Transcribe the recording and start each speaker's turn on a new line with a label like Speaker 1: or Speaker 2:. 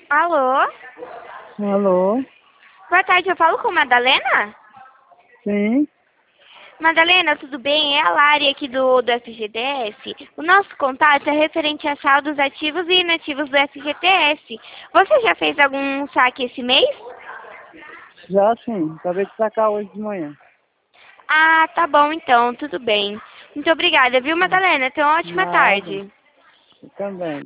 Speaker 1: Alô?
Speaker 2: Alô?
Speaker 1: Boa tarde, eu falo com Madalena?
Speaker 2: Sim,
Speaker 1: Madalena, tudo bem? É a Lari aqui do FGTS. O nosso contato é referente a saldos ativos e inativos do FGTS. Você já fez algum saque esse mês?
Speaker 2: já sim. Acabei de sacar hoje de manhã.
Speaker 1: Ah, tá bom então, tudo bem. Muito obrigada, viu, Madalena? Tenha uma ótima
Speaker 2: Nada.
Speaker 1: tarde.
Speaker 2: Eu também.